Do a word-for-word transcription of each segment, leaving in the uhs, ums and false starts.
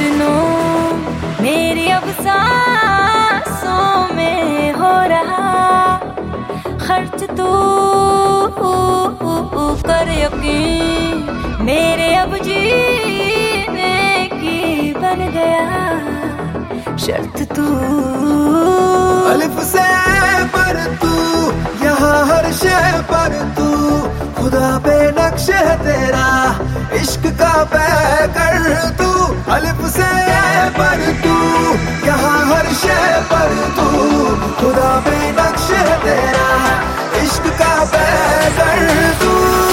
मजनू मेरी अब सांसों में हो रहा खर्च तू कर यकीन मेरे अब जीने की बन गया शर्त तू। अलिफ से पर तू यहाँ हर शय पर तू खुदा पे नक्श है तेरा इश्क का पैकर तू। अलिफ से पर तू यहाँ हर शय पर तू खुदा पे नक्श है तेरा इश्क का पैकर तू।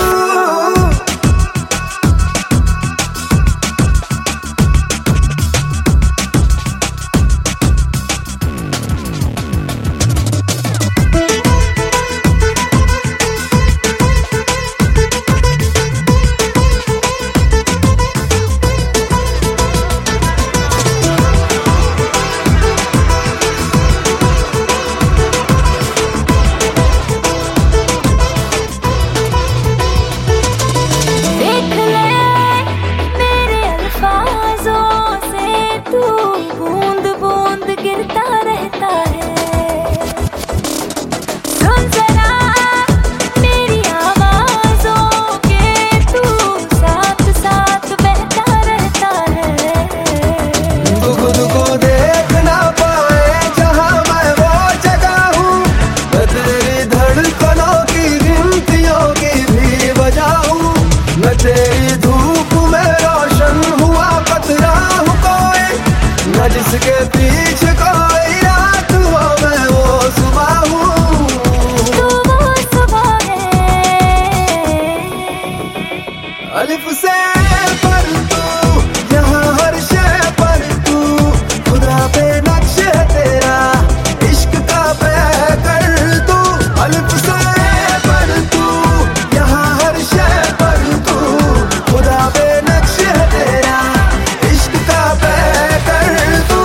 तेरी धूप में रोशन हुआ कतरा हूँ कोई न जिसके पीछे कोई रात हो मैं वो सुबह हूँ। तू वो सुबह है अलिफ से पर तू यहाँ हर शय पर तू खुदा पे नक्श है तेरा इश्क का पैकर तू। अलिफ से पर तू यहाँ हर शय पर तू खुदा पे नक्श है तेरा इश्क का पैकर तू।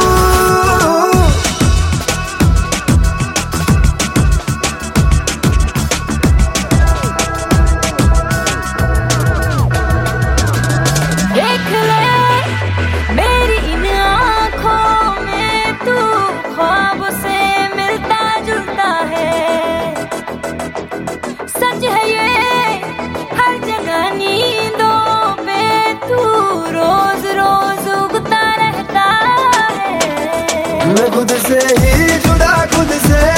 देख ले मेरी इन आँखों में तू ख्वाब से मिलता जुलता है सच है ये हर जगह नींदों पे तू रोज रोज उगता रहता है। मैं खुद से ही जुड़ा खुद से